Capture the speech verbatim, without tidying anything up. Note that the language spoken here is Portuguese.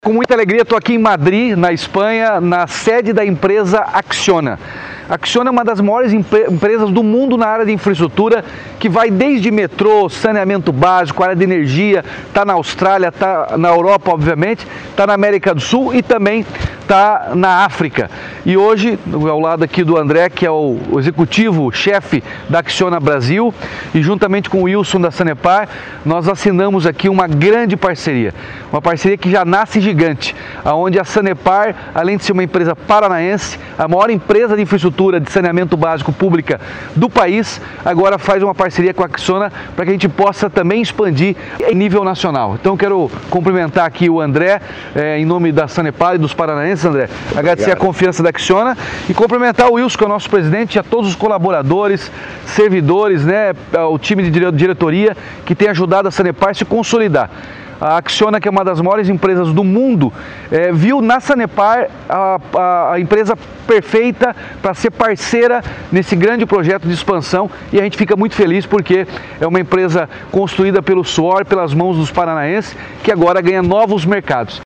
Com muita alegria, estou aqui em Madrid, na Espanha, na sede da empresa Acciona. A Acciona é uma das maiores empresas do mundo na área de infraestrutura, que vai desde metrô, saneamento básico, área de energia, está na Austrália, está na Europa, obviamente, está na América do Sul e também está na África. E hoje, ao lado aqui do André, que é o executivo-chefe da Acciona Brasil, e juntamente com o Wilson da Sanepar, nós assinamos aqui uma grande parceria. Uma parceria que já nasce gigante, onde a Sanepar, além de ser uma empresa paranaense, a maior empresa de infraestrutura de saneamento básico pública do país, agora faz uma parceria com a Acciona para que a gente possa também expandir em nível nacional. Então quero cumprimentar aqui o André, é, em nome da Sanepar e dos paranaenses, André, agradecer Obrigado. a confiança da Acciona e cumprimentar o Wilson, que é o nosso presidente, e a todos os colaboradores, servidores, né, o time de diretoria que tem ajudado a Sanepar a se consolidar. A Acciona, que é uma das maiores empresas do mundo, é, viu na Sanepar a, a, a empresa perfeita para ser parceira nesse grande projeto de expansão, e a gente fica muito feliz porque é uma empresa construída pelo suor, pelas mãos dos paranaenses, que agora ganha novos mercados.